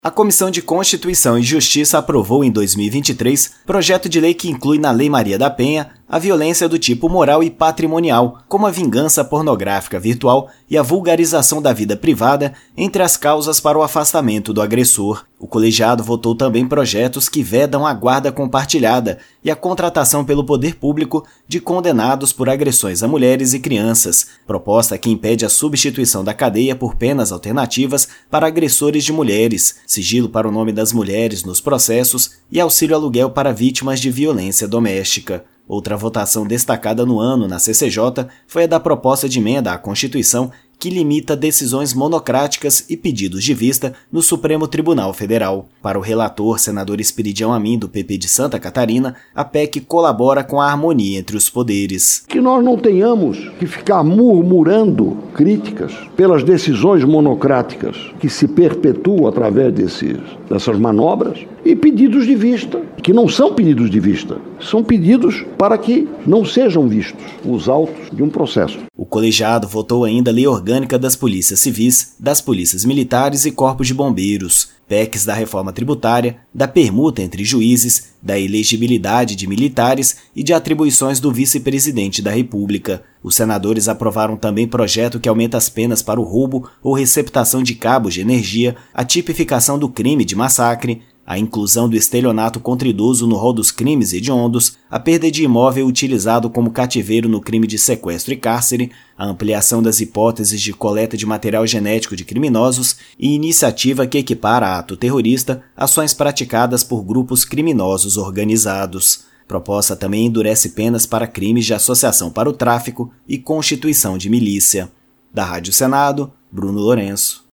A Comissão de Constituição e Justiça aprovou em 2023 projeto de lei que inclui na Lei Maria da Penha a violência do tipo moral e patrimonial, como a vingança pornográfica virtual e a vulgarização da vida privada, entre as causas para o afastamento do agressor. O colegiado votou também projetos que vedam a guarda compartilhada e a contratação pelo poder público de condenados por agressões a mulheres e crianças, proposta que impede a substituição da cadeia por penas alternativas para agressores de mulheres, sigilo para o nome das mulheres nos processos e auxílio aluguel para vítimas de violência doméstica. Outra votação destacada no ano na CCJ foi a da proposta de emenda à Constituição que limita decisões monocráticas e pedidos de vista no Supremo Tribunal Federal. Para o relator, senador Espiridião Amin, do PP de Santa Catarina, a PEC colabora com a harmonia entre os poderes. Que nós não tenhamos que ficar murmurando críticas pelas decisões monocráticas que se perpetuam através dessas manobras e pedidos de vista, que não são pedidos de vista, são pedidos para que não sejam vistos os autos de um processo. O colegiado votou ainda a Lei Orgânica das Polícias Civis, das Polícias Militares e Corpos de Bombeiros, PECs da reforma tributária, da permuta entre juízes, da elegibilidade de militares e de atribuições do vice-presidente da República. Os senadores aprovaram também projeto que aumenta as penas para o roubo ou receptação de cabos de energia, a tipificação do crime de massacre, a inclusão do estelionato contra idoso no rol dos crimes hediondos, a perda de imóvel utilizado como cativeiro no crime de sequestro e cárcere, a ampliação das hipóteses de coleta de material genético de criminosos e iniciativa que equipara a ato terrorista ações praticadas por grupos criminosos organizados. Proposta também endurece penas para crimes de associação para o tráfico e constituição de milícia. Da Rádio Senado, Bruno Lourenço.